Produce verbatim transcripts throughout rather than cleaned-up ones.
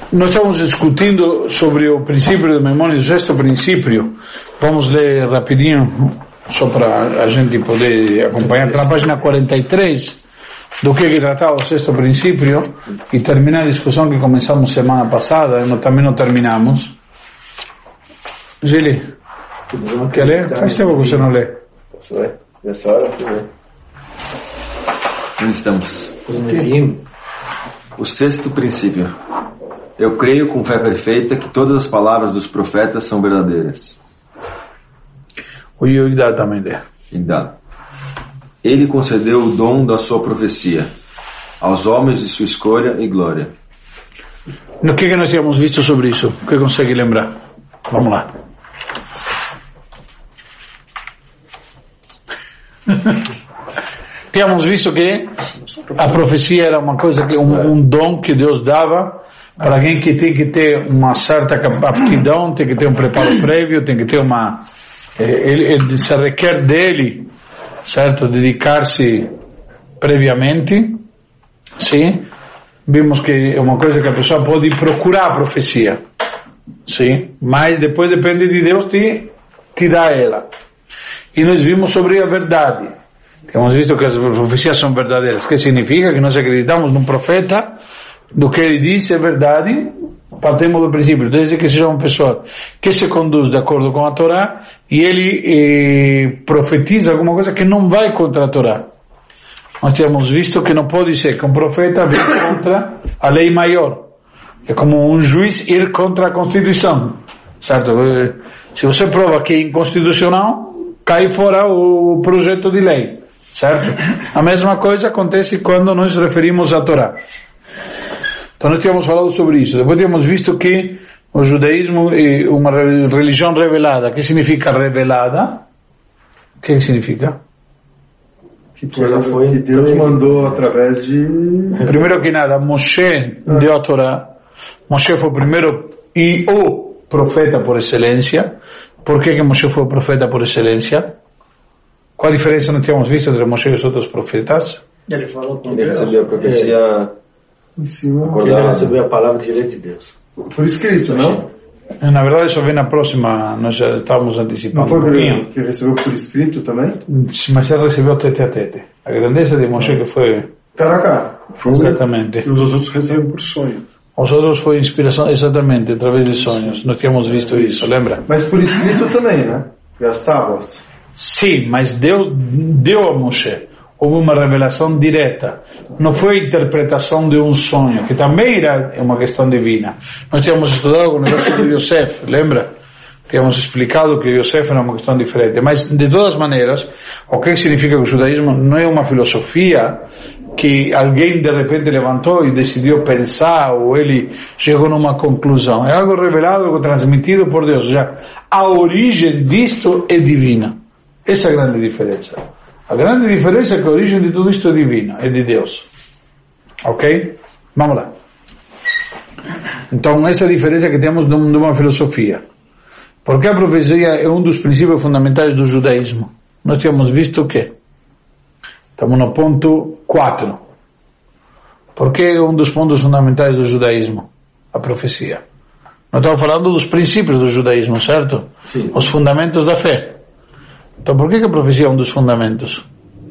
Nós estamos discutindo sobre o princípio do memória, o sexto princípio. Vamos ler rapidinho, só para a gente poder acompanhar. Está na página quarenta e três, do que que tratava o sexto princípio, e terminar a discussão que começamos semana passada, e também não terminamos. Gili, quer ler? Faz tempo que você não lê. Posso ler? Nessa hora? Onde estamos? O sexto princípio. Eu creio com fé perfeita que todas as palavras dos profetas são verdadeiras. O Yogdá também lê. Yogdá. Ele concedeu o dom da sua profecia aos homens de sua escolha e glória. No que que nós tínhamos visto sobre isso? O que consegue lembrar? Vamos lá. Tínhamos visto que a profecia era uma coisa, que um, um dom que Deus dava para alguém que tem que ter uma certa aptidão, tem que ter um preparo prévio, tem que ter uma... Ele, ele se requer dele, certo? Dedicar-se previamente, sim? Vimos que é uma coisa que a pessoa pode procurar a profecia, sim? Mas depois depende de Deus te, te dar ela. E nós vimos sobre a verdade. Temos visto que as profecias são verdadeiras. O que significa? Que nós acreditamos num profeta, do que ele diz é verdade, partimos do princípio, desde que seja uma pessoa que se conduz de acordo com a Torá, e ele eh, profetiza alguma coisa que não vai contra a Torá. Nós temos visto que não pode ser que um profeta venha contra a lei maior. É como um juiz ir contra a Constituição, certo? Se você prova que é inconstitucional, cai fora o projeto de lei, certo? A mesma coisa acontece quando nos referimos à Torá. Então nós tínhamos falado sobre isso. Depois tínhamos visto que o judaísmo é uma religião revelada. O que significa revelada? O que significa? Que, foi, que Deus mandou através de... Primeiro que nada, Moshe ah. deu a Torá. Moshe foi o primeiro e o profeta por excelência. Por que que Moshe foi o profeta por excelência? Qual a diferença nós tínhamos visto entre Moshe e os outros profetas? Ele falou com Ele recebeu a profecia... É. Ele recebeu a palavra direita de Deus. Por escrito, não? Na verdade, isso vem na próxima, nós já estávamos antecipando. Não foi um que recebeu por escrito também? Mas ele recebeu tete a tete. A grandeza de Moshe que foi... Cara a cara. Exatamente. E os outros recebem por sonho. Os outros foi inspiração, exatamente, através de sonhos. Nós tínhamos visto isso, lembra? Mas por escrito também, né? As tábuas. Sim, mas Deus deu a Moshe. Houve uma revelação direta. Não foi a interpretação de um sonho, que também era uma questão divina. Nós tínhamos estudado com o negócio de Yosef, lembra? Tínhamos explicado que Yosef era uma questão diferente. Mas, de todas maneiras, o que significa que o judaísmo não é uma filosofia que alguém de repente levantou e decidiu pensar, ou ele chegou numa conclusão. É algo revelado, algo transmitido por Deus. Já a origem disto é divina. Essa é a grande diferença. A grande diferença é que a origem de tudo isto é divina, é de Deus. Ok? Vamos lá. Então, essa é a diferença que temos de uma filosofia. Porque a profecia é um dos princípios fundamentais do judaísmo. Nós temos visto o quê? Estamos no ponto quatro. Por que é um dos pontos fundamentais do judaísmo? A profecia. Nós estamos falando dos princípios do judaísmo, certo? Sim. Os fundamentos da fé. Então, por que que a profecia é um dos fundamentos?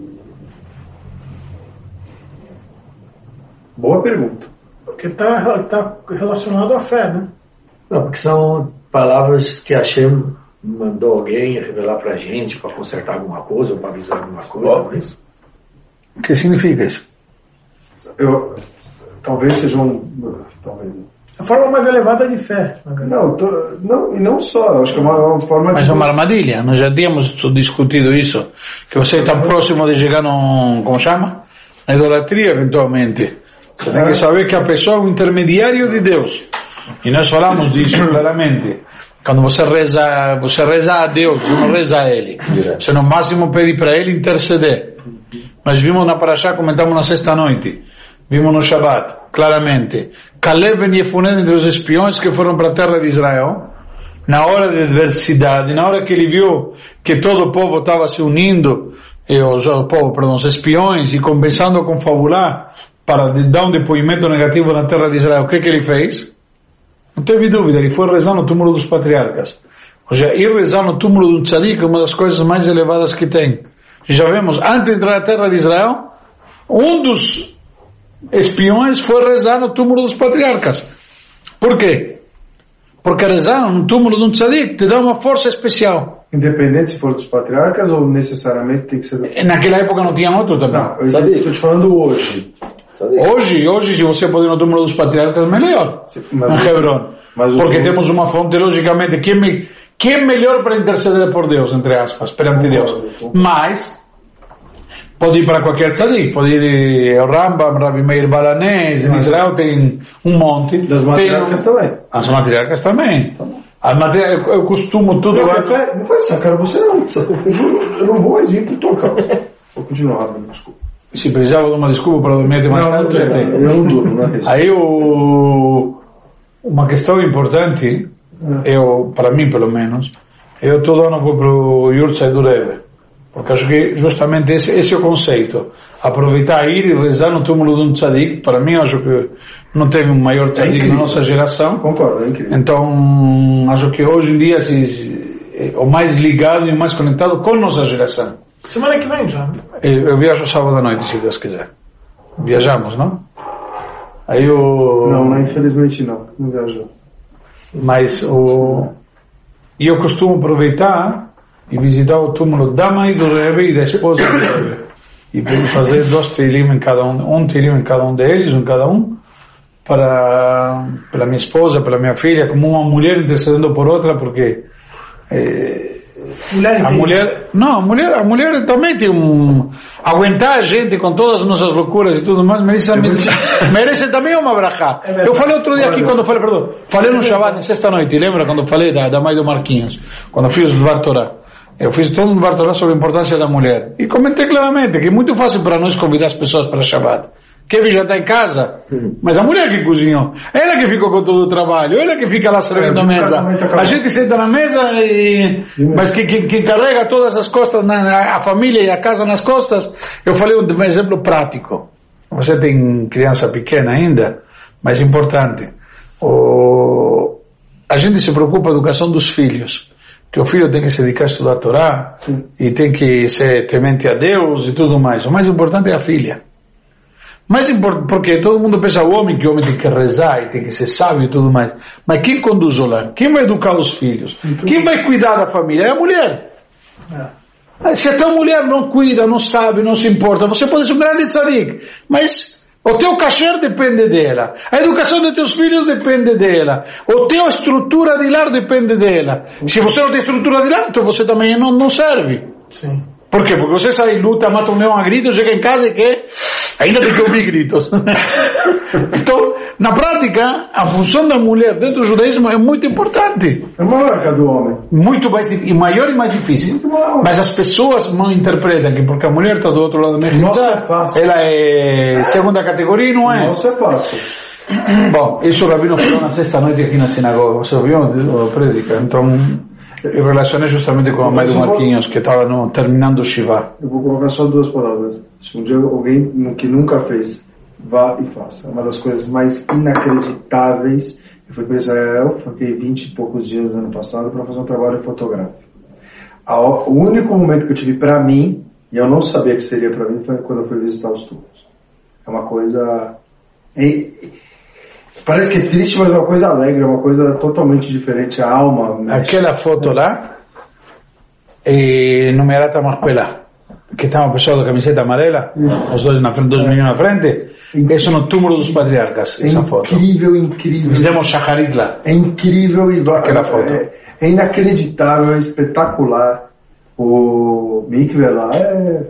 Boa pergunta. Porque está tá relacionado à fé, né? Não, porque são palavras que Hashem mandou alguém revelar para a gente, para consertar alguma coisa, ou para avisar alguma coisa, não é isso? O que significa isso? Eu, talvez seja um... Talvez... A forma mais elevada de fé. Não, tô, não, e não só, acho que é uma, uma forma Mas de... é uma armadilha, nós já tínhamos discutido isso, que você está próximo de chegar num, como chama? Na idolatria, eventualmente. Você tem que saber que a pessoa é um intermediário de Deus. E nós falamos disso claramente. Quando você reza, você reza a Deus, não reza a Ele. Você no máximo pede para Ele interceder. Nós vimos na Parashá, comentamos na sexta noite. Vimos no Shabbat, claramente. Caleb e Yefuné entre os espiões que foram para a terra de Israel, na hora de adversidade, na hora que ele viu que todo o povo estava se unindo, e os, o povo, perdão, os espiões, e começando a confabular para dar um depoimento negativo na terra de Israel, o que que ele fez? teve dúvida, ele foi rezar no túmulo dos patriarcas. Ou seja, ir rezar no túmulo de um tzadik é uma das coisas mais elevadas que tem. Já vemos, antes de entrar na terra de Israel, um dos espiões foi rezar no túmulo dos patriarcas. Por quê? Porque rezar no túmulo de um tzadik te dá uma força especial. Independente se for dos patriarcas ou necessariamente tem que ser... Do... Naquela época não tinha outro também. Não, eu estou te falando hoje. Hoje, hoje, se você pode ir no túmulo dos patriarcas, é melhor. Mas, em Hebron. Mas porque temos uma fonte, logicamente, que é, me, que é melhor para interceder por Deus, entre aspas, perante Deus. Mas, pode ir para qualquer tzadik, pode ir ao Rambam, Rabi Meir Balanés, em Israel tem um monte. Das matriarcas tem, também. As matriarcas também. As matriarcas, eu costumo tudo... Não, é, não faz essa cara, você não, eu juro, eu não vou mais vir pro tocar. Vou continuar, Rabi, desculpa. Se precisava de uma desculpa para dormir mais tarde, já tem. Eu não durmo, não é isso. Aí o, uma questão importante, eu, para mim pelo menos, eu todo ano vou para o Yurtzeit do Rebbe, porque acho que justamente esse, esse é o conceito. Aproveitar, ir e rezar no túmulo de um tzadik, para mim acho que não teve um maior tzadik é na nossa geração. Concordo, é incrível. Então, acho que hoje em dia se, é o mais ligado e o mais conectado com nossa geração. Semana que vem já. Eu, eu viajo sábado à noite, se Deus quiser. Viajamos, não? Aí o... Não, não, infelizmente não. Não viajou. Mas o... E eu costumo aproveitar e visitar o túmulo da mãe do Rebbe e da esposa do Rebbe. E fazer dois teilim em cada um, um teilim em cada um deles, um cada um, para, pela minha esposa, pela minha filha, como uma mulher intercedendo por outra, porque... É, Mulher a mulher, não, a mulher, a mulher também tem um, aguentar a gente com todas as nossas loucuras e tudo mais, merece, é merece também uma brachá. É eu falei outro dia aqui quando falei, perdão, falei no Shabbat, na sexta noite, lembra quando falei da, da mãe do Marquinhos, quando fiz o Dvar Torah? Eu fiz todo um Dvar Torah sobre a importância da mulher e comentei claramente que é muito fácil para nós convidar as pessoas para Shabbat. Kevin já está em casa, mas a mulher que cozinhou, ela que ficou com todo o trabalho, ela que fica lá servindo a mesa. A gente senta na mesa, e, mas que, que, que carrega todas as costas, na, a família e a casa nas costas. Eu falei um exemplo prático. Você tem criança pequena ainda, mas importante. O, a gente se preocupa com a educação dos filhos. Que o filho tem que se dedicar a estudar a Torá, e tem que ser temente a Deus e tudo mais. O mais importante é a filha. Mas porque todo mundo pensa o homem, que o homem tem que rezar e tem que ser sábio e tudo mais. Mas quem conduz o lar? Quem vai educar os filhos? Quem vai cuidar da família? É a mulher. É. Se a tua mulher não cuida, não sabe, não se importa, você pode ser um grande tzadik, mas o teu kasher depende dela. A educação dos teus filhos depende dela. O teu estrutura de lar depende dela. Se você não tem estrutura de lar, então você também não, não serve. Sim. Por quê? Porque você sai, luta, mata um leão a gritos, chega em casa e que ainda tem que ouvir gritos. Então, na prática, a função da mulher dentro do judaísmo é muito importante. É maior que a do homem. Muito mais, e maior e mais difícil. Mas as pessoas não interpretam que porque a mulher está do outro lado da mesa, ela é segunda categoria e não é. Nossa, é fácil. Bom, isso o Rabino falou na sexta noite aqui na sinagoga. Você ouviu a prédica? Então... Eu relacionei justamente com a mãe do Marquinhos, que estava no, terminando o Shiva. Eu vou colocar só duas palavras. Se um dia alguém que nunca fez, vá e faça. Uma das coisas mais inacreditáveis. Eu fui para Israel, fiquei vinte e poucos dias ano passado para fazer um trabalho fotográfico. O único momento que eu tive para mim, e eu não sabia que seria para mim, foi quando eu fui visitar os túmulos. É uma coisa... É... Parece que é triste, mas é uma coisa alegre, é uma coisa totalmente diferente, a alma. Né? Aquela foto lá, é, no Merat Marpelá, que está uma pessoa da camiseta amarela, é. Os dois na frente, dois meninos na frente, é. Isso no túmulo dos patriarcas, é essa foto. Incrível, incrível. Fizemos shacharit lá. É incrível e aquela foto. É, é inacreditável, é espetacular. O mikve lá é...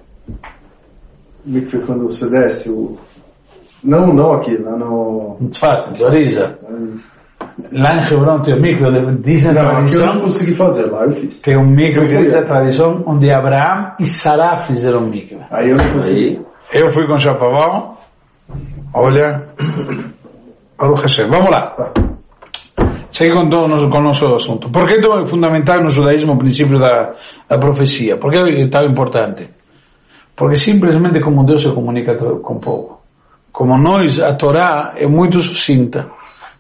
O mikve quando você desce, o... Não, não aqui, lá no... Tzfat, Zoriza. Lá em Hebron tem um micro, dizem a tradição... Eu não consegui fazer, lá eu fiz. Tem um micro que diz a tradição onde Abraão e Sará fizeram um micro. Aí eu não consegui. Eu fui com o Chapavão, olha, Baruch Hashem. Vamos lá. Segue com, com o nosso assunto. Por que é fundamental no judaísmo o princípio da, da profecia? Por que é tão importante? Porque simplesmente como Deus se comunica com o povo. Como nós, a Torá é muito sucinta.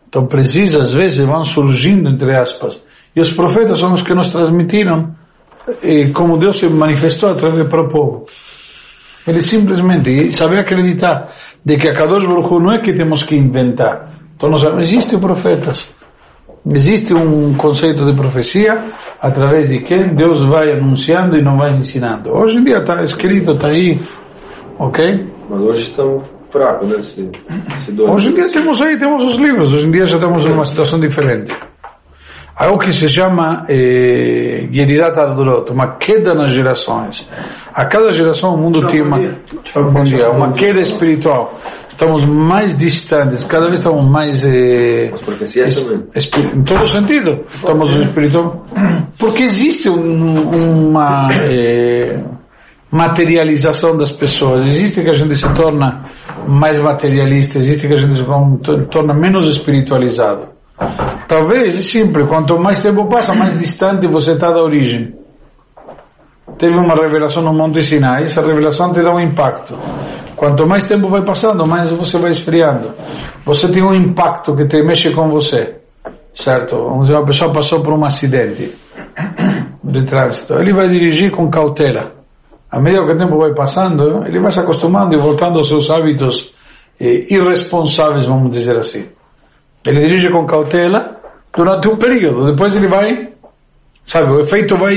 Então precisa, às vezes, vão surgindo, entre aspas. E os profetas são os que nos transmitiram e como Deus se manifestou através para o povo. Ele simplesmente sabe acreditar de que a Kadosh Baruch Hu não é que temos que inventar. Então nós, existem profetas. Existe um conceito de profecia através de quem Deus vai anunciando e não vai ensinando. Hoje em dia está escrito, está aí, ok? Mas hoje estamos fracos, né? Se, se hoje em dia temos aí, temos os livros. Hoje em dia já estamos em uma situação diferente. Há o que se chama eh, Yeridat Adorot, uma queda nas gerações. A cada geração o mundo tem uma, bom dia, uma queda espiritual. Estamos mais distantes, cada vez estamos mais... Eh, As profecias es, também. Em todo sentido, estamos no espiritual. Porque existe um, uma eh, materialização das pessoas. Existe que a gente se torna mais materialista, existe que a gente se torna menos espiritualizado. Talvez, é simples, quanto mais tempo passa, mais distante você está da origem. Teve uma revelação no Monte Sinai, essa revelação te dá um impacto. Quanto mais tempo vai passando, mais você vai esfriando. Você tem um impacto que te mexe com você, certo? Vamos dizer, uma pessoa passou por um acidente de trânsito, ele vai dirigir com cautela. À medida que o tempo vai passando, ele vai se acostumando e voltando aos seus hábitos eh, irresponsáveis, vamos dizer assim. Ele dirige com cautela durante um período, depois ele vai, sabe, o efeito vai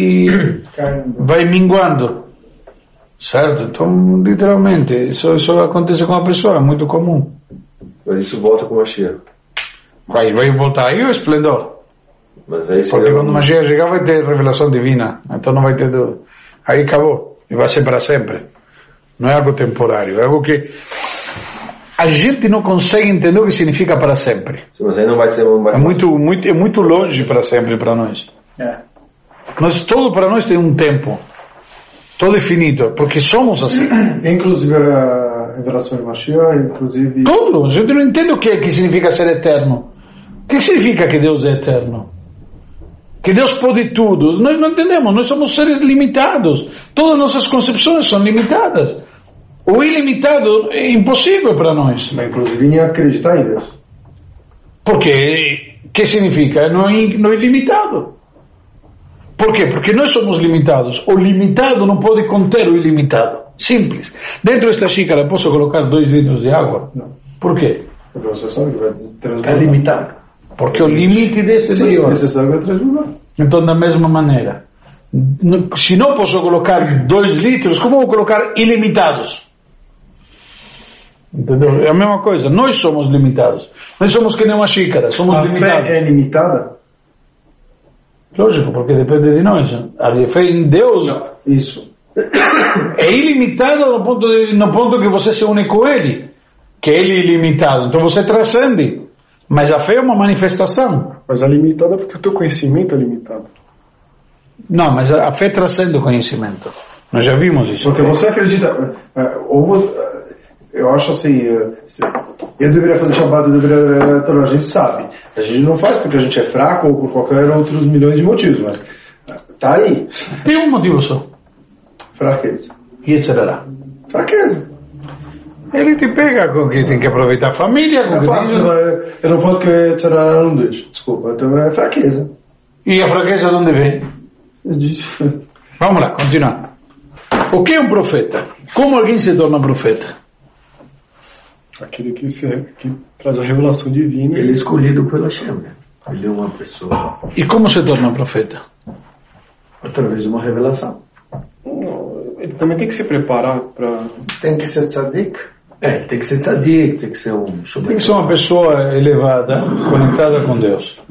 vai minguando, certo? Então, literalmente, isso, isso acontece com a pessoa, é muito comum. Mas isso volta com o Mashiach. Vai, vai voltar aí o esplendor. Mas aí porque quando o Mashiach chegar vai ter revelação divina, então não vai ter dúvida. Aí acabou, e vai ser para sempre. Não é algo temporário, é algo que a gente não consegue entender o que significa para sempre. Sim, mas aí não vai ser, não vai... É muito, muito, é muito longe para sempre para nós. É. Nós, todo para nós tem um tempo, todo infinito, porque somos assim. Inclusive a revelação de Mashiach, inclusive... Tudo, a gente não entende o que, é, que significa ser eterno. O que significa que Deus é eterno? Que Deus pode tudo. Nós não entendemos, nós somos seres limitados. Todas as nossas concepções são limitadas. O ilimitado é impossível para nós. Mas inclusive em acreditar em Deus. Porque, que significa? Não é, não é ilimitado. Por quê? Porque nós somos limitados. O limitado não pode conter o ilimitado. Simples. Dentro desta xícara posso colocar dois litros de água? Não. Por quê? Porque você sabe que vai transbordar. É limitado. Porque o limite desse Sim, é você sabe que vai transbordar. Então, da mesma maneira, se não posso colocar dois litros, como vou colocar ilimitados? Entendeu? É a mesma coisa. Nós somos limitados. Nós somos que nem uma xícara. Somos a limitados. Fé é limitada? Lógico, porque depende de nós. A fé em Deus Não, isso. é ilimitada no ponto, de, no ponto que você se une com Ele, que Ele é ilimitado. Então você transcende. Mas a fé é uma manifestação. Mas é limitada porque o teu conhecimento é limitado. Não, mas a fé transcende o conhecimento. Nós já vimos isso. Porque você acredita... Ou, eu acho assim... Eu deveria fazer Shabbat, eu deveria... A gente sabe. A gente não faz porque a gente é fraco ou por qualquer outros milhões de motivos, mas... Tá aí. Tem um motivo só. Fraqueza. E etcétera. Fraqueza. Ele te pega com que tem que aproveitar a família. Com Eu, que faço, tem... eu não faço que etcétera não deixa. Desculpa. Então é fraqueza. E a fraqueza de onde vem? Disso. Vamos lá, continuar. O que é um profeta? Como alguém se torna profeta? Aquele que, se, que traz a revelação divina. Ele é escolhido pela Hashem. Ele é uma pessoa. E como se torna profeta? Através de uma revelação. Ele também tem que se preparar para... Tem que ser tzadik? É, tem que ser tzadik, tem que ser um... Tem que ser uma pessoa elevada, conectada com Deus.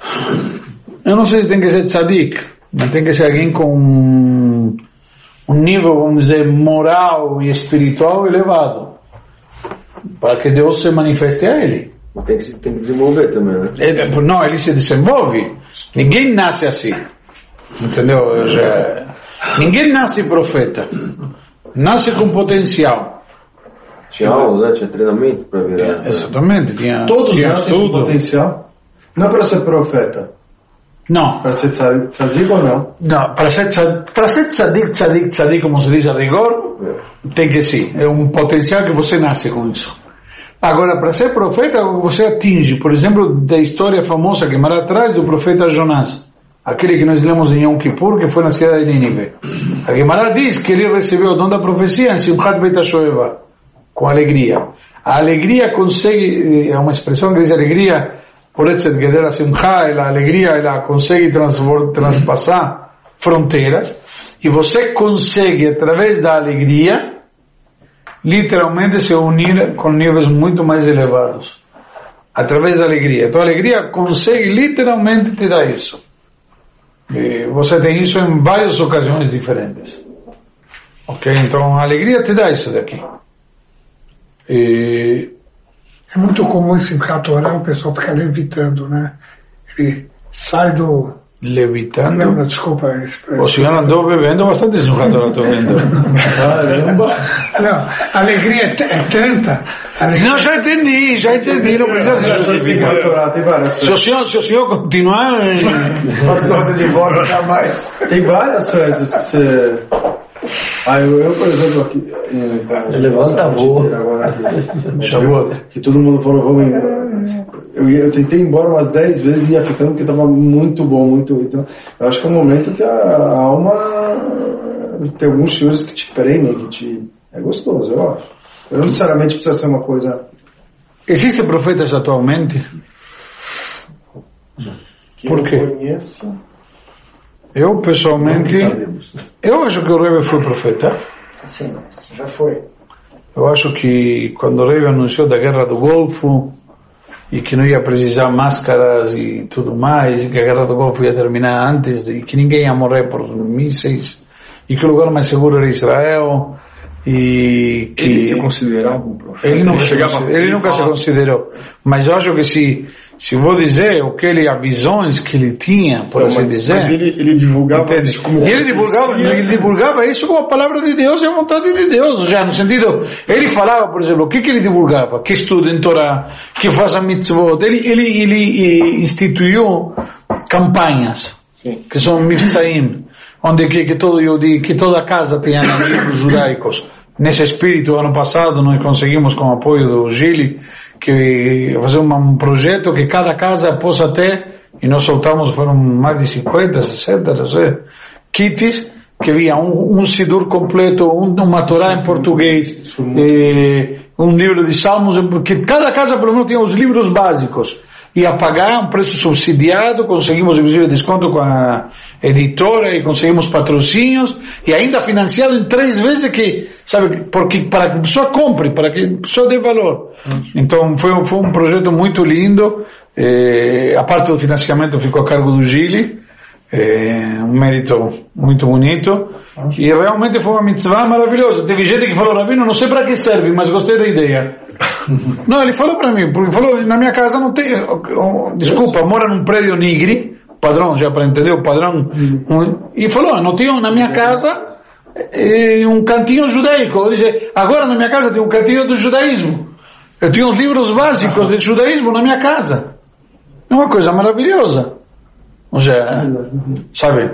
Eu não sei se tem que ser tzadik, mas tem que ser alguém com um, um nível, vamos dizer, moral e espiritual elevado, para que Deus se manifeste a ele. Mas tem que, tem que desenvolver também, né? Ele, não, ele se desenvolve. Ninguém nasce assim. Entendeu? Já, ninguém nasce profeta. Nasce com potencial. Tinha aula, né? Tinha treinamento para virar. É, exatamente. Tinha, Todos tinha nascem com potencial? Não para ser profeta. Não. Para ser tzadik ou não? Não, para ser tzadik, para ser tzadik, tzadik, tzadik, como se diz a rigor, tem que sim. É um potencial que você nasce com isso. Agora, para ser profeta, você atinge, por exemplo, da história famosa que mará atrás do profeta Jonás, aquele que nós lemos em Yom Kippur, que foi na cidade de Nínive. A Gemara diz que ele recebeu o dom da profecia em Simchat Beit HaShoeva, com alegria. A alegria consegue, é uma expressão que diz alegria, por isso que a Simcha, a alegria, ela consegue transpassar fronteiras, e você consegue, através da alegria, literalmente se unir com níveis muito mais elevados, através da alegria. Então a alegria consegue literalmente te dar isso. E você tem isso em várias ocasiões diferentes. Ok? Então a alegria te dá isso daqui. E... é muito comum esse Simchat Torah, o pessoal fica levitando, né? Ele sai do... levitando? Não, não, desculpa. O senhor andou bebendo bastante Simchat Torah, estou vendo. Caramba! Não, a alegria é, t- é tanta. Alegria... Não, já entendi, já entendi, não precisa se justificar. Tem várias Se o senhor, se o senhor continuar... Nossa, de volta jamais. Tem várias festas que você... Ah, eu, eu, por exemplo, aqui... Levanta a voa. Agora aqui, que todo mundo falou, vamos embora. Eu, eu tentei ir embora umas dez vezes e ia ficando porque estava muito bom, muito... Então, eu acho que é um momento que a, a alma... Tem alguns senhores que te prendem, que te... É gostoso, eu acho. Eu não necessariamente precisa ser uma coisa... Existem profetas atualmente? Que Por quê? eu conheço. Eu, pessoalmente, eu acho que o Rebbe foi profeta. Sim, já foi. Eu acho que quando o Rebbe anunciou da Guerra do Golfo, e que não ia precisar máscaras e tudo mais, e que a Guerra do Golfo ia terminar antes, e que ninguém ia morrer por mísseis, e que o lugar mais seguro era Israel, e que... Ele se considerava um profeta? Ele, não chegava, ele nunca se considerou. Mas eu acho que se, se vou dizer o que ele, as visões que ele tinha, por Não, assim mas, dizer... Mas ele, ele divulgava isso como... E ele divulgava, ele divulgava isso como a palavra de Deus e a vontade de Deus. Já no sentido, ele falava, por exemplo, o que que ele divulgava? Que estudem Torá, que façam mitzvot. Ele, ele, ele instituiu campanhas, Sim. que são mifsaim, onde que, que, todo, que toda casa tenha livros judaicos. Nesse espírito, ano passado, nós conseguimos, com o apoio do Gili, que fazer um, um projeto que cada casa possa ter, e nós soltamos, foram mais de cinquenta, sessenta, não sei, kits, que havia um, um Sidur completo, um, uma Torá em português, eh, um livro de Salmos, que cada casa, pelo menos, tinha os livros básicos. Ia pagar um preço subsidiado, conseguimos inclusive desconto com a editora e conseguimos patrocínios e ainda financiado em três vezes que, sabe, porque para que a pessoa compre, para que a pessoa dê valor. Então foi, foi um projeto muito lindo, eh, a parte do financiamento ficou a cargo do Gili, eh, um mérito muito bonito e realmente foi uma mitzvah maravilhosa. Teve gente que falou, Rabino, não sei para que serve, mas gostei da ideia. Não, ele falou para mim, porque falou, na minha casa não tem, desculpa, mora num prédio nigre, padrão, já para entender o padrão, um, e falou, não tenho na minha casa eh, um cantinho judaico. Eu disse, agora na minha casa tem um cantinho do judaísmo, eu tenho os livros básicos do judaísmo na minha casa. É uma coisa maravilhosa, ou seja, sabe?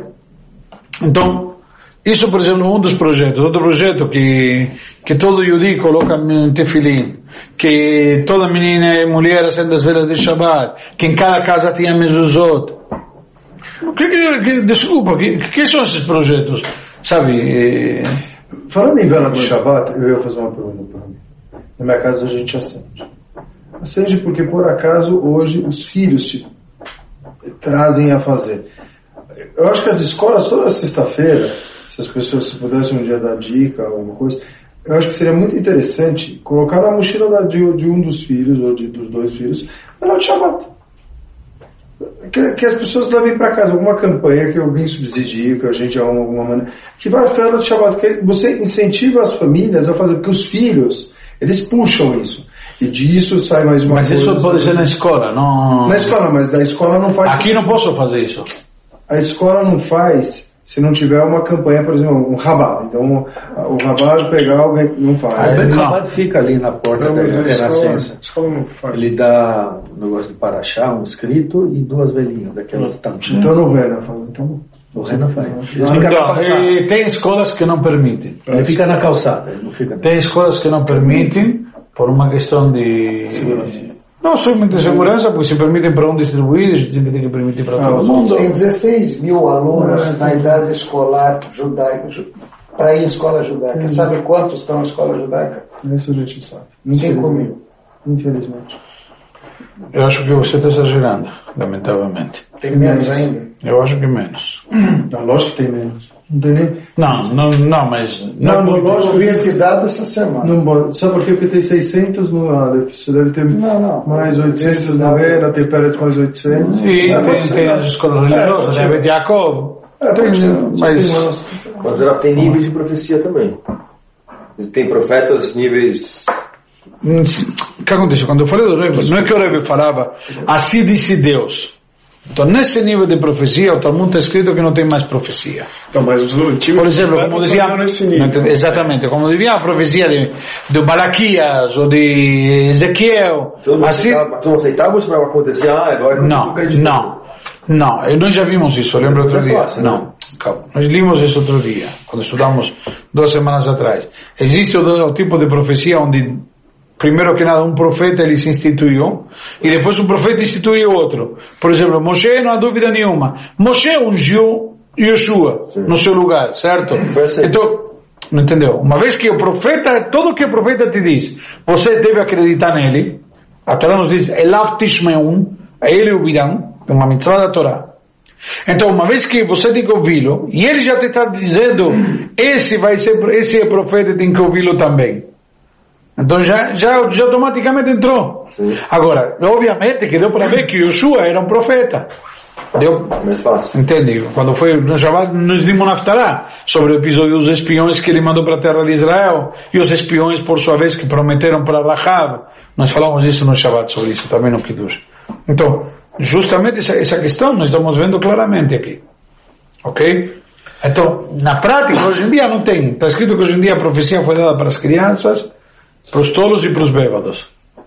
Então, isso, por exemplo, um dos projetos. Outro projeto que, que todo judeu coloca em tefilim, que toda menina e mulher acende as velas de Shabbat, que em cada casa tinha mezuzot. Que, que, que, desculpa, que, que são esses projetos? Sabe? Eh... Falando em vela de Shabbat, eu ia fazer uma pergunta para mim. Na minha casa a gente acende. Acende porque, por acaso, hoje os filhos te trazem a fazer. Eu acho que as escolas, toda sexta-feira, se as pessoas, se pudessem um dia dar dica, alguma coisa, eu acho que seria muito interessante colocar na mochila da, de, de um dos filhos, ou de, dos dois filhos, para o Shabbat. Que, que as pessoas levem para casa alguma campanha que alguém subsidie, que a gente arruma alguma maneira, que vai falar de Shabbat, que você incentiva as famílias a fazer, porque os filhos, eles puxam isso. E disso sai mais uma mas coisa. Mas isso pode ser na escola, não... Na escola, mas da escola não faz... Aqui não posso fazer isso. A escola não faz se não tiver uma campanha, por exemplo, um rabado. Então, o rabado pegar alguém, não faz. Ah, o rabado fica ali na porta não, da renascença. Ele dá um negócio de paraxá, um escrito e duas velhinhas, daquelas tampas. Então não vê, não então o Renan faz. Então, e tem escolas que não permitem. Ele fica na calçada, ele não fica... Tem escolas que não permitem, por uma questão de... Segurança. Não somente segurança, porque se permitem para um distribuir, a gente tem que permitir para todo mundo. Tem dezesseis mil alunos na idade escolar judaica, para ir à escola judaica. Sabe quantos estão na escola judaica? Isso a gente sabe. cinco mil. Infelizmente. Eu acho que você está exagerando, lamentavelmente. Tem menos ainda? Eu acho que menos. Não, lógico que tem menos. Não tem nem... Não, não, não, mas... Não, Não, não, lógico Eu vi esse dado essa semana. Não pode. Sabe por quê? Porque tem seiscentos no Aleph. Você deve ter Não, não. mais oitocentos na Vera, tem Pérez mais oitocentos. e Não, tem, pode ser. tem as escolas religiosas, tem Bet Yaakov. É, pode ser. Mas... Mas ela tem níveis de profecia também. Tem profetas níveis... O que acontece? Quando eu falei do Rebbe, não é que o Rebbe falava, assim disse Deus. Então, nesse nível de profecia, o Talmud está escrito que não tem mais profecia. Então, mas os antigos Por exemplo, como dizia, nesse nível. exatamente, como dizia a profecia de, de Malaquias ou de Ezequiel. Tu não assim, aceitava, tu não aceitava isso para acontecer? Ah, agora eu não, acredito. não, não, nós já vimos isso, lembra outro É dia? fácil, né? Não, calma, nós limos isso outro dia, quando estudamos duas semanas atrás. Existe o, o tipo de profecia onde primeiro que nada um profeta ele se instituiu e depois um profeta instituiu outro. Por exemplo, Moshe, não há dúvida nenhuma, Moshe ungiu Yoshua Sim. no seu lugar, certo? Assim. Então, não entendeu? Uma vez que o profeta, tudo que o profeta te diz, você deve acreditar nele. A Torá nos diz, Elav Tishmeun, a ele ouvirão, é uma mitzvah da Torá. Então, uma vez que você tem que ouvi-lo, e ele já te está dizendo, esse vai ser, esse é profeta, tem que ouvi-lo também. Então já, já, já automaticamente entrou. Sim. Agora, obviamente que deu para ver que Yoshua era um profeta. Deu? Mais fácil. Entende? Quando foi no Shabbat, nos dimos Naftará, sobre o episódio dos espiões que ele mandou para a terra de Israel, e os espiões, por sua vez, que prometeram para Rahab. Nós falamos disso no Shabbat, sobre isso, também no Kiddush. Então, justamente essa, essa questão nós estamos vendo claramente aqui. Ok? Então, na prática, hoje em dia não tem. Está escrito que hoje em dia a profecia foi dada para as crianças, para os tolos e para os bêbados.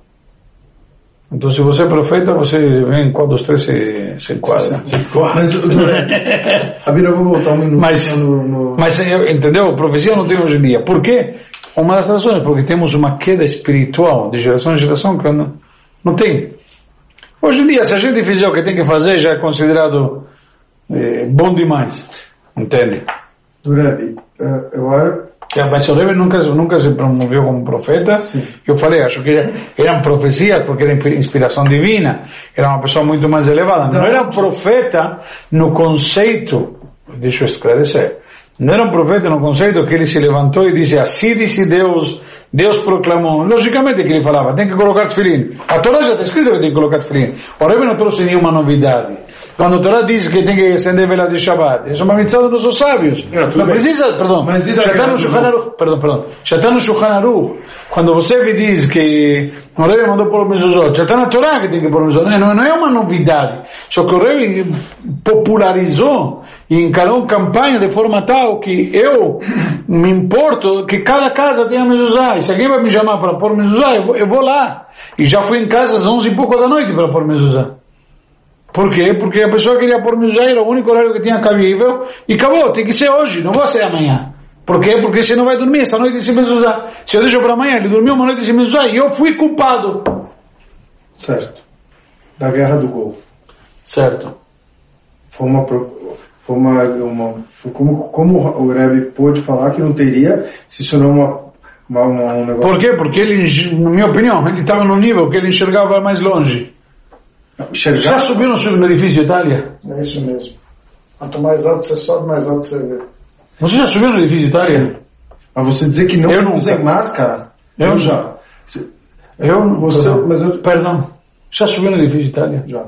Então, se você é profeta, você vem qual dos três se, se enquadra. Mas, a Bíblia, eu vou voltar um minuto. Mas, no, no... mas, entendeu? Profecia não tem hoje em dia. Por quê? Uma das razões, porque temos uma queda espiritual de geração em geração que não, não tem. Hoje em dia, se a gente fizer o que tem que fazer, já é considerado eh, bom demais. Entende? Rebbe, uh, eu acho... Mas o Rebbe nunca, nunca se promoveu como profeta. Sim. Eu falei, acho que eram profecias porque era inspiração divina, era uma pessoa muito mais elevada. Não era um profeta no conceito, deixa eu esclarecer, não era um profeta no conceito que ele se levantou e disse, assim disse Deus, Deus proclamou. Logicamente que ele falava, tem que colocar tefilim. A Torá já está escrito que tem que colocar tefilim. O Rebbe não trouxe nenhuma novidade. Quando a Torá diz que tem que acender vela de Shabbat, isso é uma mitzvah dos nossos sábios. Não, não precisa, perdão, mas já está no Shulchan Aruch, perdão, perdão, já está no Shulchan Aruch. Quando você me diz que o Rebbe mandou pôr o mezuzot, já está na Torá que tem que pôr o mezuzot. Não, não é uma novidade. Só que o Rebbe popularizou e encarou campanha de forma tal que eu me importo que cada casa tenha mezuzá. E se alguém vai me chamar para pôr mezuzá, eu vou, eu vou lá. E já fui em casa às onze e pouco da noite para pôr mezuzá. Por quê? Porque a pessoa queria pôr mezuzá, era o único horário que tinha cabível, e acabou, tem que ser hoje, não vai ser amanhã. Por quê? Porque você não vai dormir essa noite sem mezuzá. Se eu deixo para amanhã, ele dormiu uma noite sem mezuzá, e eu fui culpado. Certo. Da Guerra do Golfo. Certo. Foi uma... Foi uma, uma foi como, como o Rebbe pôde falar que não teria, se isso não é uma, uma, uma, um negócio... Por quê? Porque ele, na minha opinião, ele estava no nível que ele enxergava mais longe. Enxergar... Já subiu no, no edifício Itália? É isso mesmo. Quanto mais alto você sobe, mais alto você vê. Você já subiu no edifício Itália? Mas você dizer que não eu usem máscara, eu, eu já. Eu, você, perdão, mas eu... perdão, já subiu no edifício Itália? Já.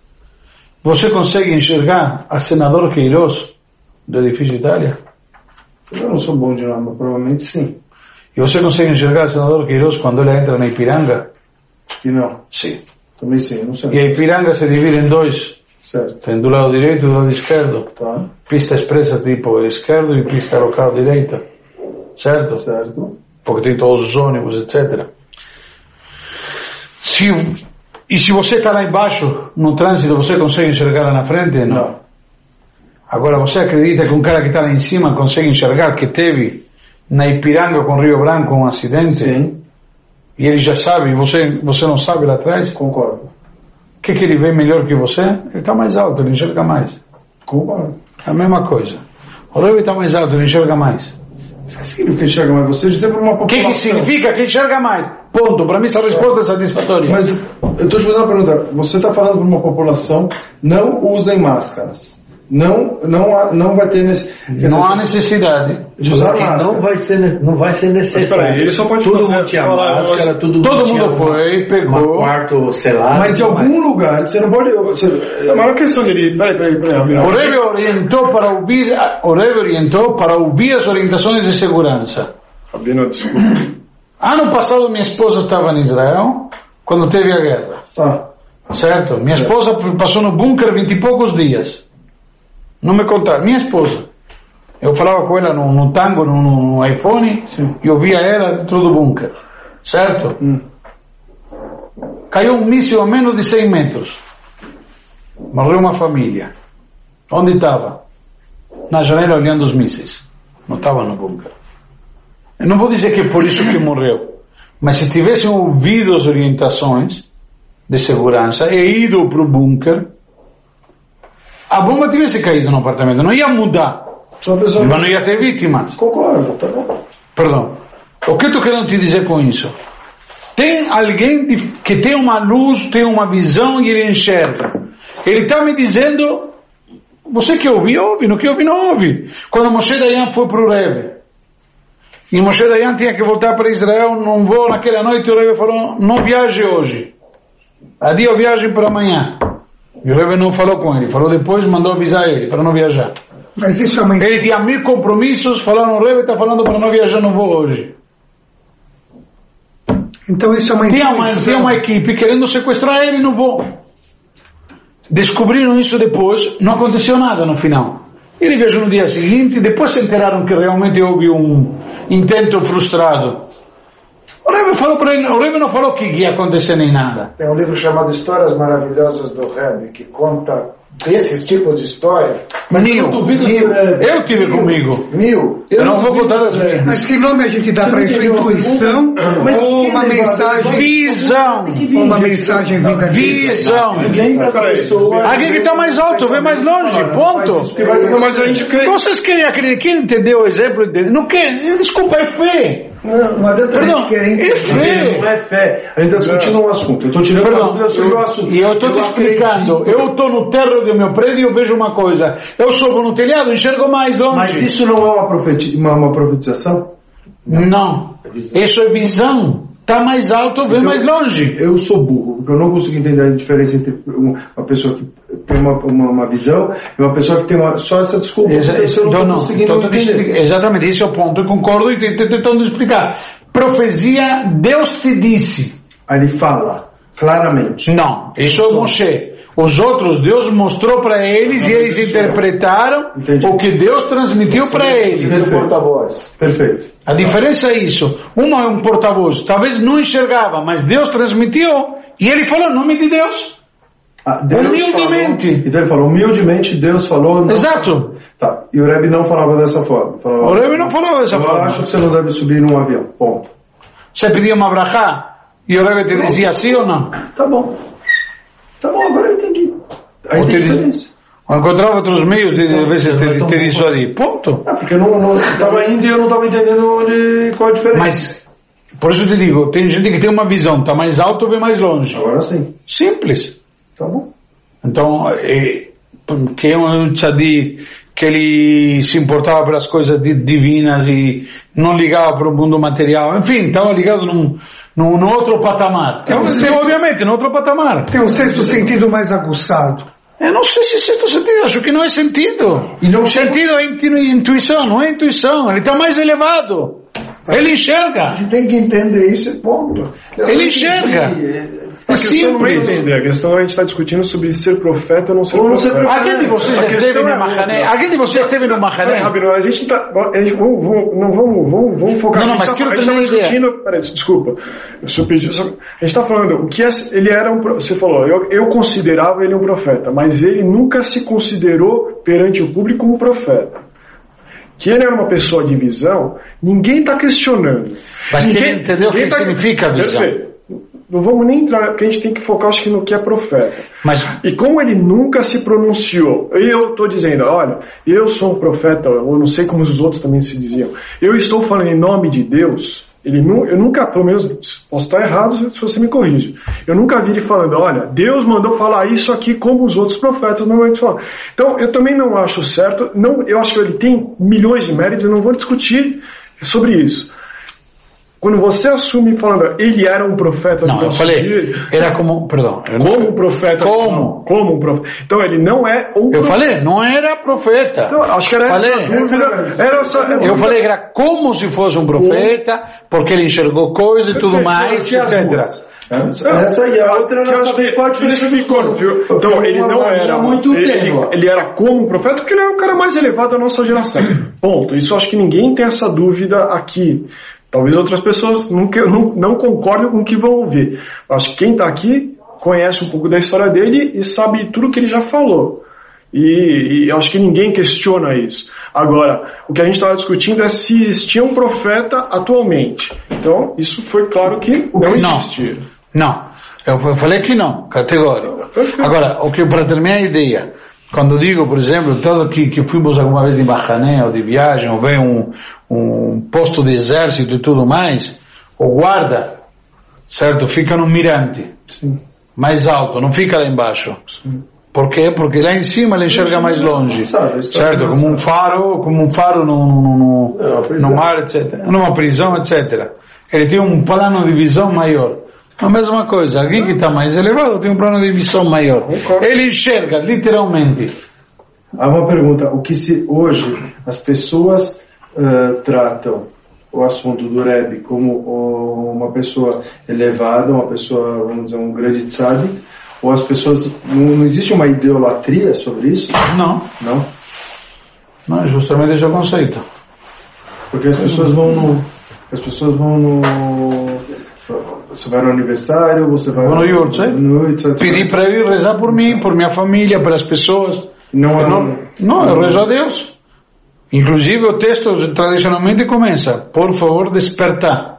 Você consegue enxergar a senador Queiroz do edifício Itália? Eu não sou bom de nome, mas provavelmente sim. E você consegue enxergar a senador Queiroz quando ela entra na Ipiranga? E não. Sim. Também sim, não sei. E a Ipiranga se divide em dois. Certo. Tem do lado direito e do lado esquerdo. Tá. Pista expressa tipo esquerdo e pista local direita. Certo? Certo. Porque tem todos os ônibus, etcétera. Se... E se você está lá embaixo, no trânsito, você consegue enxergar lá na frente? Não. não. Agora, você acredita que um cara que está lá em cima consegue enxergar que teve na Ipiranga com Rio Branco um acidente? Sim. e ele já sabe, e você, você não sabe lá atrás? Concordo. O que, que ele vê melhor que você? Ele está mais alto, ele enxerga mais. Concordo. É a mesma coisa. O Rebbe está mais alto, ele enxerga mais. Mas o que significa que enxerga mais? Você dizer para uma O população... que, que significa que enxerga mais? Ponto. Para mim essa resposta é satisfatória. Mas eu estou te fazendo uma pergunta. Você está falando para uma população, não usem máscaras. Não, não, há, não vai ter nesse, não há necessidade de usar máscara. Não vai ser, não vai ser necessário. Mas, ele só pode todo fazer, mundo tinha falar, máscara, todo, todo mundo, mundo foi, pegou. Um quarto selado. Mas de algum mas... lugar, você não pode... Você... A maior questão dele... Peraí, peraí, peraí. O Rebbe orientou para ouvir, o Rebbe orientou para ouvir as orientações de segurança. Rabino, desculpa. Ano passado minha esposa estava em Israel, quando teve a guerra. Tá. Certo? Minha esposa passou no bunker vinte e poucos dias. Não me contaram. Minha esposa. Eu falava com ela no, no tango, no, no iPhone, sim, e ouvia ela dentro do bunker. Certo? Hum. Caiu um míssil a menos de cem metros. Morreu uma família. Onde estava? Na janela olhando os mísseis. Não estava no bunker. Eu não vou dizer que é por isso que morreu. Mas se tivessem ouvido as orientações de segurança e ido para o bunker, a bomba tivesse caído no apartamento, não ia mudar, mas não ia ter vítimas. Concordo, tá bom. Perdão. O que eu estou querendo te dizer com isso? Tem alguém que tem uma luz, tem uma visão e ele enxerga. Ele está me dizendo, você que ouve, ouve, não que ouve, não ouve. Quando Moshe Dayan foi para o Rebbe, e Moshe Dayan tinha que voltar para Israel, não vou naquela noite, o Rebbe falou, não viaje hoje. Adia viagem para amanhã. E o Rebbe não falou com ele, falou depois, mandou avisar ele para não viajar. Mas isso é uma... Ele tinha mil compromissos, falaram, o Rebbe está falando para não viajar, não vou hoje. Então isso é uma tinha uma, tinha uma equipe querendo sequestrar ele, não vou. Descobriram isso depois, não aconteceu nada no final. Ele viajou no dia seguinte, depois se enteraram que realmente houve um intento frustrado. O Rebbe falou para ele, o Rebbe não falou que ia acontecer nem nada. Tem um livro chamado Histórias Maravilhosas do Rebbe, que conta desses tipos de história. Mas mil, eu duvido mil, que eu tive mil, comigo. Mil. Eu, eu não vou contar das minhas. Mas que nome a gente dá para isso? Intuição ou uma mensagem? Visão. Ou uma mensagem vinda de visão. Alguém que está mais alto, vê mais longe, ponto. Mas a gente crê. Vocês querem acreditar? Quem entendeu o exemplo? Não quer? Desculpa, é fé. Não, não adianta a gente querer entender. É fé. Não é fé. A gente está discutindo um assunto. Eu estou tirando Perdão, a dúvida sobre o assunto. E eu estou te explicando. Eu estou no terreno do meu prédio e eu vejo uma coisa. Eu subo no telhado e enxergo mais longe. Mas isso não é uma, profeti uma, uma profetização? Não. Isso é visão. Está mais alto, vê então, mais longe. Eu sou burro, porque eu não consigo entender a diferença entre uma pessoa que tem uma, uma, uma visão e uma pessoa que tem uma, só essa desculpa. Exa então, eu não estou conseguindo então, entender. Exatamente, esse é o ponto. Eu concordo e estou tentando explicar. Profecia, Deus te disse. Aí ele fala, claramente. Não, isso é o Moshe. Os outros, Deus mostrou para eles e eles interpretaram Entendi. O que Deus transmitiu para eles. Porta-voz. Perfeito. A diferença é isso. Uma é um porta-voz. Talvez não enxergava, mas Deus transmitiu e ele falou em nome de Deus. Ah, Deus humildemente. Falou, então ele falou, humildemente Deus falou. Não... Exato. Tá. E o Rebbe não falava dessa forma. Falava, o Rebbe não falava dessa eu forma. Eu acho que você não deve subir num avião. Ponto. Você pedia uma brachá e o Rebbe te não. dizia sim ou não? Tá bom. Tá bom, agora eu entendi. Aí tem diferença. Eu encontrava outros meios de, de vezes ter, ter isso ali. Ponto. Ah, porque eu não estava indo e eu não estava entendendo onde, qual a diferença. Mas, por isso eu te digo, tem gente que tem uma visão, está mais alto ou vem mais longe. Agora sim. Simples. Tá bom. Então, é, que é um tzadik, que ele se importava pelas coisas divinas e não ligava para o mundo material. Enfim, estava ligado num, num, num outro patamar. Tem um sexto, obviamente, num outro patamar. Tem um sexto sentido mais aguçado. Eu não sei se é sexto sentido, acho que não é sentido. E não sentido é intuição, não é intuição. Ele está mais elevado. Ele enxerga. A gente tem que entender isso, ponto. Ele enxerga. É simples. Entender. A questão é a gente está discutindo sobre ser profeta ou não ser ou profeta. Não ser profeta. Alguém de vocês já esteve no Mahané? Alguém de vocês esteve no Mahané? Rabino, a gente está... Vamos, vamos, não vamos, vamos, vamos focar... Não, não, mas tá, quero ter uma ideia. Peraí, desculpa. Eu só pedi, só, a gente está falando, o que é, ele era um... Você falou, eu, eu considerava ele um profeta, mas ele nunca se considerou perante o público como profeta. que ele era uma pessoa de visão, ninguém está questionando. Mas ninguém, quem entendeu o que tá... significa a visão? Perfeito. Não vamos nem entrar, porque a gente tem que focar, acho que, no que é profeta. Mas... E como ele nunca se pronunciou, eu estou dizendo, olha, eu sou um profeta, eu não sei como os outros também se diziam, eu estou falando em nome de Deus, ele nu, eu nunca, pelo menos, posso estar errado se você me corrige, eu nunca vi ele falando, olha, Deus mandou falar isso aqui como os outros profetas normalmente falam. Então, eu também não acho certo, não, eu acho que ele tem milhões de méritos, eu não vou discutir sobre isso. Quando você assume falando, ele era um profeta... Não, eu falei, dia, era como... Perdão. Como um profeta. Como? Como um profeta. Então ele não é um profeta. Eu falei, não era profeta. Não, acho que era falei, essa dúvida. Era essa, era eu falei que era como se fosse um profeta, porque ele enxergou coisas e tudo mais, etcétera. Essa e a outra era saber qual a diferença dos dois. Então ele não era muito ele, ele era como um profeta porque ele era o cara mais elevado da nossa geração. Ponto. Isso acho que ninguém tem essa dúvida aqui. Talvez outras pessoas não, não, não concordem com o que vão ouvir. Acho que quem está aqui conhece um pouco da história dele e sabe tudo que ele já falou. E, e acho que ninguém questiona isso. Agora, o que a gente estava discutindo é se existia um profeta atualmente. Então, isso foi claro que não existia. Não, eu falei que não, categórico. Agora, o que para terminar a ideia, quando digo, por exemplo, todo que, que fomos alguma vez de Bacané ou de viagem, ou vem um, um posto de exército e tudo mais, o guarda, certo, fica no mirante, sim, mais alto, não fica lá embaixo. Sim. Por quê? Porque lá em cima ele enxerga mais longe, certo? Como um faro, como um faro no, no, no, no mar, etcétera. Numa prisão, etcétera. Ele tem um plano de visão maior. A mesma coisa, alguém que está mais elevado tem um plano de visão maior. Ele enxerga, literalmente. Há uma pergunta, o que se hoje as pessoas uh, tratam o assunto do Rebbe como uh, uma pessoa elevada, uma pessoa, vamos dizer, um grande tzadik, ou as pessoas, não, não existe uma idolatria sobre isso? Não. Não? Não, justamente esse é o conceito. Porque as pessoas vão no... As pessoas vão no... Você vai no aniversário, você vai no Yortzeit, pedir para ele rezar por mim, por minha família, pelas pessoas. Não, é não, não, eu rezo a Deus. Inclusive o texto tradicionalmente começa, por favor, desperta.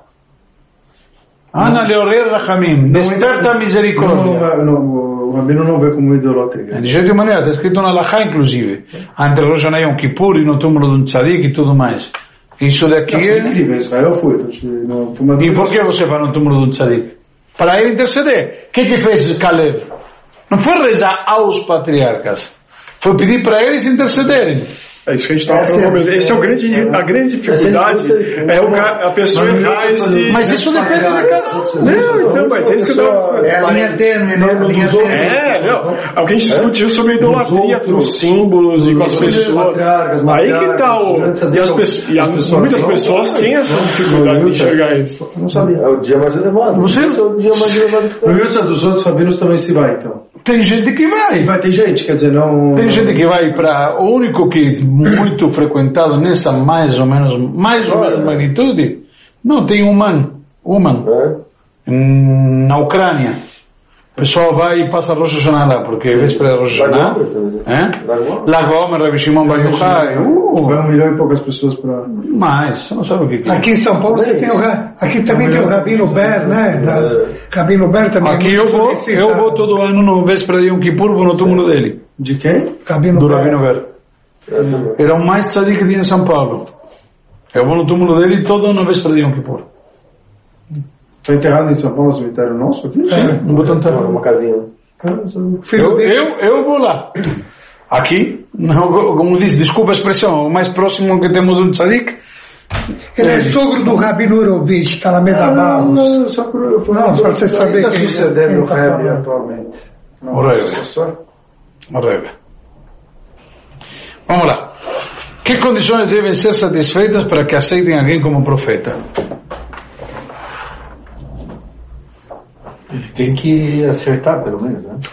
Ana Leorer Rachamim, desperta a misericórdia. Não, não, o Rabino não vê como idolatria. De jeito maneira, está escrito na Lachá, inclusive, entre Rosh Hashanah e Yom Kippur e no túmulo de um tzadik e tudo mais. Isso daqui é... é incrível, Israel foi. Não, foi uma e por que você vai no túmulo do tzadik? Para ele interceder. O que que fez Caleb? Não foi rezar aos patriarcas, foi pedir para eles intercederem. É isso que a gente estava falando. Esse é o grande, a grande dificuldade. É o, a pessoa errar esse... Mas isso depende de cada um. Não, então, mas é isso que eu estava... É a linha tênue, né? É, não. É o que a gente discutiu sobre a idolatria com os símbolos e com as pessoas. Aí que está o... E, as pessoas, e as, muitas pessoas têm essa dificuldade de enxergar isso. Não sabia. É o dia mais elevado. Você é o dia mais elevado. No meio dos outros rabinos também se vai, então. Tem gente que vai. Vai ter gente, quer dizer, não... Tem gente que vai para... O único que muito frequentado nessa mais ou menos, mais ou menos magnitude, não, tem Uman, Uman, é? Na Ucrânia. O pessoal vai e passa Rosh Hashanah lá, porque é véspera de Rosh Hashanah. Lag Baomer, Rabbi Shimon Bar Yochai. Uh, vai um milhão e poucas pessoas para... Mas, você não sabe o que é. Aqui em São Paulo você tem o... Aqui também tem o Rabino Ber, né? Da... Rabino Ber também. Aqui eu vou, eu vou todo ano no véspera de Yom Kippur, vou no túmulo dele. De quem? Rabino Do Ber. Rabino Ber. Era o mais tzadik que tinha em São Paulo. Eu vou no túmulo dele todo ano na véspera de Yom Kippur. Está enterrado em São Paulo, no cemitério nosso aqui? Sim, no Botão Terra. Uma casinha. Eu, eu, eu vou lá. Aqui, não, como disse, desculpa a expressão, o mais próximo que temos do tzadik. Ele é sogro do Rabino Urovich, está na Medabalos. Não, não, só para você saber quem sucedendo o Rebbe atualmente. O Rebbe. O Rebbe. Vamos lá. Que condições devem ser satisfeitas para que aceitem alguém como profeta? Tem que acertar, pelo menos, né?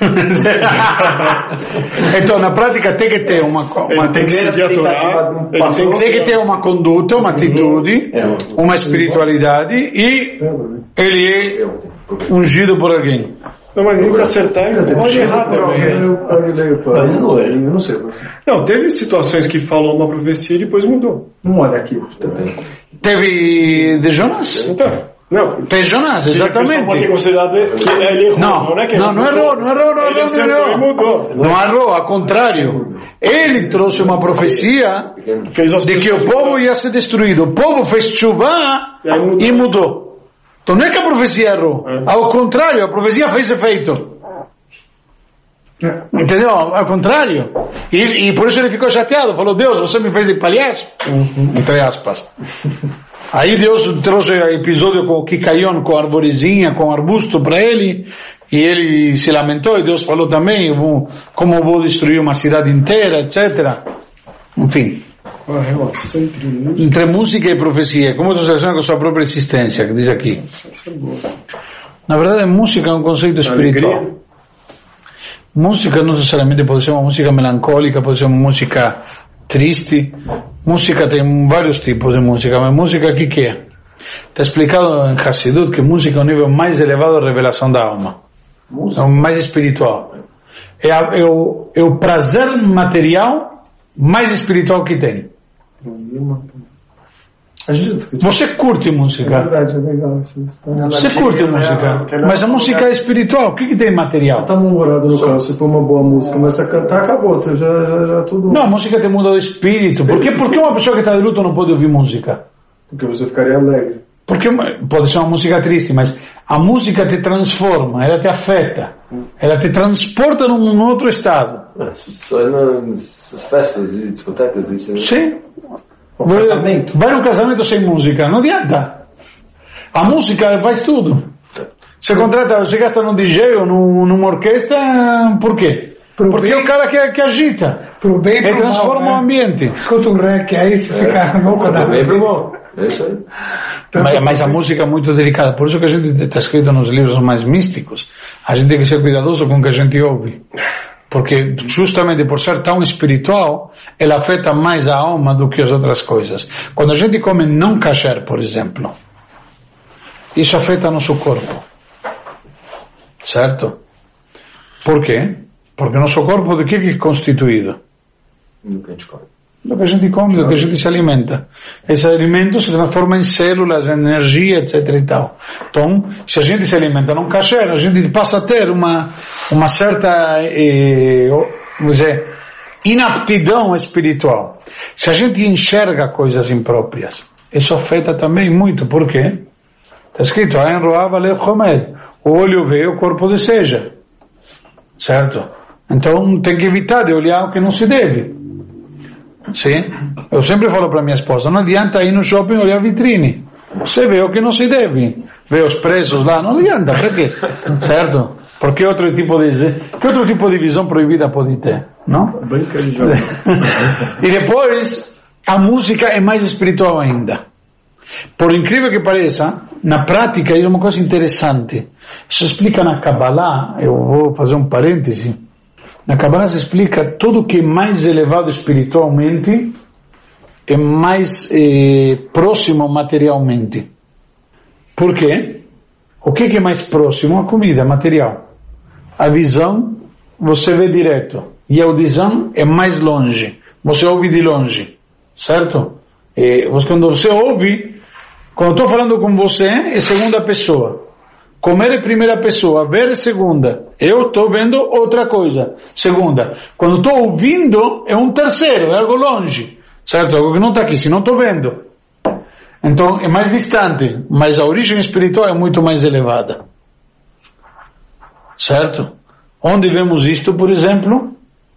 Então, na prática, tem que ter uma, uma tem que seguir a Torá, tem, tem que ter uma conduta, uma atitude, uma espiritualidade e ele é ungido por alguém. Não, mas tem que acertar e pode errar também. Mas não é, eu não sei. Não, teve situações que falou uma profecia e depois mudou. Não olha aqui também. Teve de Jonas? Então, não. Teve Jonas, exatamente. Pode ter considerado que ele errou. Não, não, é que não, não errou, não errou, não errou, não errou. Mudou. Não errou, ao contrário. Ele trouxe uma profecia de que o povo ia ser destruído. O povo fez chuva e mudou. Então não é que a profecia errou. Ao contrário, a profecia fez efeito. Entendeu? Ao contrário. E, e por isso ele ficou chateado. Falou, Deus, você me fez de palhaço? Uhum. Entre aspas. Aí Deus trouxe o episódio com o Kikaion, com a arvorezinha, com o arbusto para ele. E ele se lamentou. E Deus falou também como eu vou destruir uma cidade inteira, etcétera. Enfim. Entre música e profecia, como se relaciona com a sua própria existência, que diz aqui. Na verdade, música é um conceito espiritual. Música não necessariamente pode ser uma música melancólica, pode ser uma música triste. Música tem vários tipos de música, mas música aqui que é? Está explicado em Hassidut que música é o nível mais elevado de revelação da alma. É o mais espiritual. É, a, é, o, é o prazer material mais espiritual que tem. Você curte música? É verdade, é legal. Você curte música? Mas a música é espiritual. O que, que tem material? Você tá morado no carro, você põe uma boa música, mas você cantar, acabou. Já, já, já tudo. Não, a música te muda o espírito. Por que, por que uma pessoa que está de luto não pode ouvir música? Porque você ficaria alegre. Porque pode ser uma música triste, mas a música te transforma, ela te afeta, ela te transporta num, num outro estado. Só nas festas e discotecas, isso é... Sim. Vai, vai num casamento sem música, não adianta. A música faz tudo. Você contrata, você gasta num D J ou num, numa orquestra, por quê? Pro Porque bem, é o cara que, que agita. Pro bem, ele transforma mal, né? o ambiente. Escuta um rec aí, você é. fica louco da bem, bom. É isso aí. Mas, mas a música é muito delicada. Por isso que a gente está escrito nos livros mais místicos. A gente tem que ser cuidadoso com o que a gente ouve. Porque justamente por ser tão espiritual, ela afeta mais a alma do que as outras coisas. Quando a gente come não kasher, por exemplo, isso afeta nosso corpo. Certo? Por quê? Porque nosso corpo de que é constituído? Do que a gente come. Do que a gente come, do que a gente se alimenta. Esse alimento se transforma em células, energia, etc e tal. Então, se a gente se alimenta não kasher, a gente passa a ter uma, uma certa, eh, vamos dizer, inaptidão espiritual. Se a gente enxerga coisas impróprias, isso afeta também muito. Por quê? Está escrito, o olho vê, o corpo deseja. Certo? Então, tem que evitar de olhar o que não se deve. Sim? Eu sempre falo para minha esposa, não adianta ir no shopping e olhar a vitrine. Você vê o que não se deve. Vê os preços lá, não adianta. Para quê? Certo? Porque outro tipo de, que outro tipo de visão proibida pode ter? Não? E depois, a música é mais espiritual ainda. Por incrível que pareça, na prática é uma coisa interessante. Isso explica na Kabbalah, eu vou fazer um parêntese. Na Kabbalah se explica tudo que é mais elevado espiritualmente é mais eh, próximo materialmente. Por quê? O que é mais próximo? A comida, material. A visão, você vê direto. E a audição é mais longe. Você ouve de longe. Certo? E quando você ouve, quando estou falando com você, é segunda pessoa. Comer é primeira pessoa, ver é segunda. Eu estou vendo outra coisa, segunda. Quando estou ouvindo, é um terceiro, é algo longe. Certo? Algo que não está aqui, se não estou vendo. Então, é mais distante, mas a origem espiritual é muito mais elevada. Certo? Onde vemos isto, por exemplo,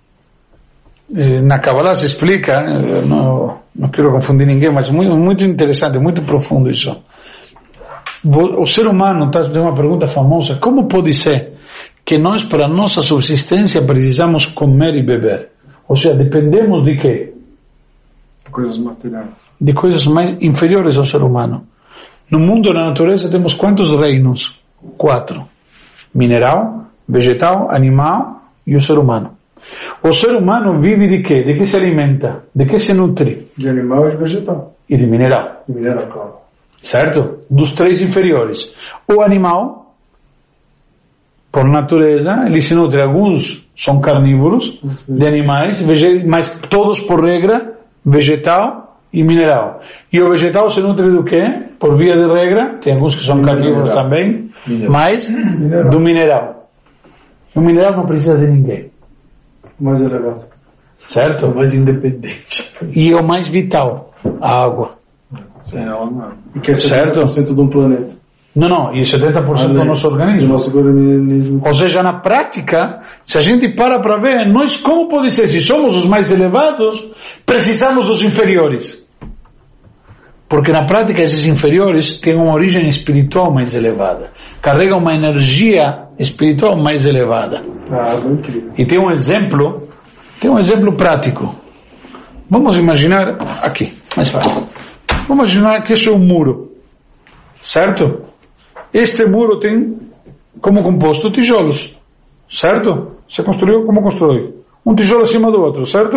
na Kabbalah se explica, não, não quero confundir ninguém, mas muito, muito interessante, muito profundo isso. O ser humano, está fazendo uma pergunta famosa, como pode ser que nós, para nossa subsistência, precisamos comer e beber? Ou seja, dependemos de quê? Coisas materiais. De coisas mais inferiores ao ser humano. No mundo, na natureza, temos quantos reinos? Quatro. Mineral, vegetal, animal e o ser humano. O ser humano vive de quê? De que se alimenta? De que se nutre? De animal e de vegetal. E de mineral. De mineral, claro. Certo? Dos três inferiores. O animal por natureza, ele se nutre, alguns são carnívoros, de animais, mas todos por regra, vegetal e mineral. E o vegetal se nutre do quê? Por via de regra, tem alguns que são carnívoros mineral. Também, mineral. Mas mineral. Do mineral. O mineral não precisa de ninguém. Mais elevado. Certo? O mais independente. E o mais vital, a água. Sim, e que é setenta por cento de um planeta. Não, não, e setenta por cento do nosso organismo. Do nosso organismo. Ou seja, na prática, se a gente para para ver, nós como pode ser, se somos os mais elevados, precisamos dos inferiores. Porque na prática esses inferiores têm uma origem espiritual mais elevada. Carregam uma energia espiritual mais elevada. Ah, incrível. E tem um exemplo, tem um exemplo prático. Vamos imaginar, aqui, mais fácil. Vamos imaginar que isso é um muro. Certo? Este muro tem como composto tijolos, certo? Você construiu como construiu? Um tijolo acima do outro, certo?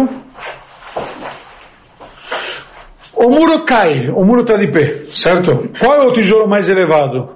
O muro cai, o muro está de pé, certo? Qual é o tijolo mais elevado?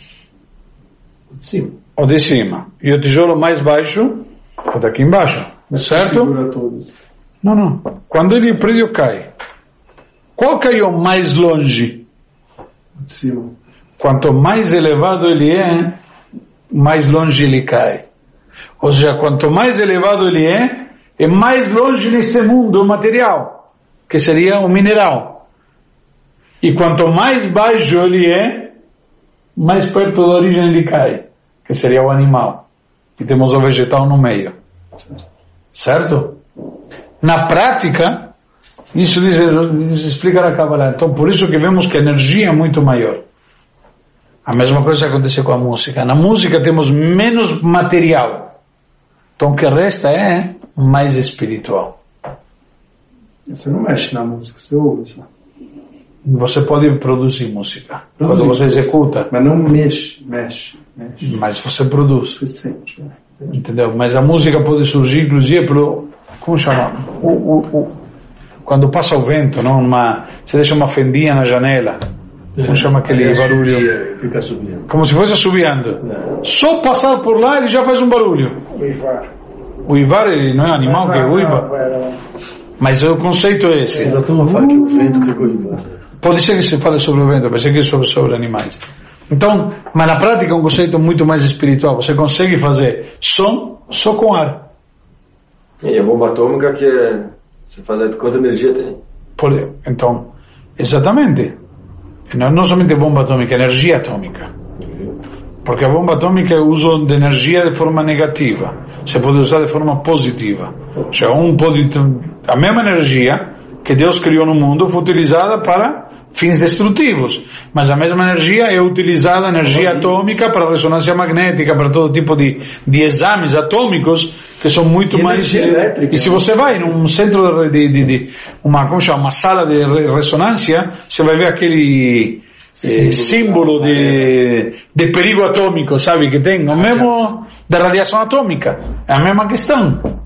Sim. O de cima. E o tijolo mais baixo? O daqui embaixo, certo? Não, não. Quando ele, o prédio cai, qual caiu mais longe? De cima. Quanto mais elevado ele é, mais longe ele cai. Ou seja, quanto mais elevado ele é, é mais longe neste mundo material, que seria o mineral. E quanto mais baixo ele é, mais perto da origem ele cai, que seria o animal. E temos o vegetal no meio. Certo? Na prática, isso diz, diz, explica a Kabbalah. Então, por isso que vemos que a energia é muito maior. A mesma coisa acontece com a música. Na música temos menos material. Então o que resta é mais espiritual. Você não mexe na música, você ouve só. Você pode produzir música. Produzir, quando você executa. Mas não mexe, mexe, mexe. Mas você produz. Você sente, né? Entendeu? Mas a música pode surgir inclusive pelo... Como chama? O, o, o, quando passa o vento, não? Uma, você deixa uma fendinha na janela. Como chama aquele barulho? Subia, fica subindo. Como se fosse assobiando. Não. Só passar por lá ele já faz um barulho. Uivar. O uivar ele não é animal não, que não, uiva? Não, não. Mas o conceito é esse. Ainda turma fala que o vento ficou uivando. Pode ser que se fale sobre o vento, pode ser que sobre, sobre animais. Então, mas na prática é um conceito muito mais espiritual. Você consegue fazer som só com ar. E a bomba atômica que é, você faz quanta energia tem? Por, então, exatamente. Não, não somente bomba atômica, energia atômica. Porque a bomba atômica é o uso de energia de forma negativa. Você pode usar de forma positiva. Ou seja, um pode, a mesma energia que Deus criou no mundo foi utilizada para fins destrutivos. Mas a mesma energia é utilizada, energia atômica, para ressonância magnética, para todo tipo de, de exames atômicos, que são muito e mais... E se você vai num centro de, de, de uma, como chama, uma sala de ressonância, você vai ver aquele eh, símbolo de, de perigo atômico, sabe, que tem o mesmo da radiação atômica. É a mesma questão.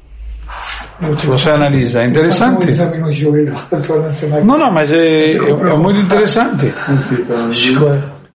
Se você analisa, é interessante. Não, não, mas é, é, é muito interessante.